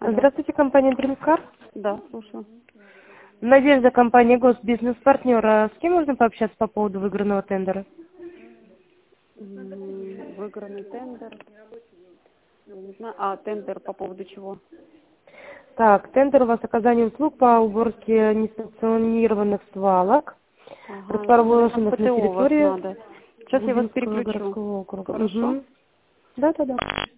Алло. Здравствуйте, компания Dreamcar. Да, слушаю. Надежда, компания Госбизнес-партнер. А с кем можно пообщаться по поводу выигранного тендера? Выигранный тендер. Я не знаю. А тендер по поводу чего? Так, тендер у вас оказание услуг по уборке несанкционированных свалок, Ага, расположенных на ПТО у вас территории надо. Сейчас я вас Губинского переключу. городского округа. Хорошо? Да.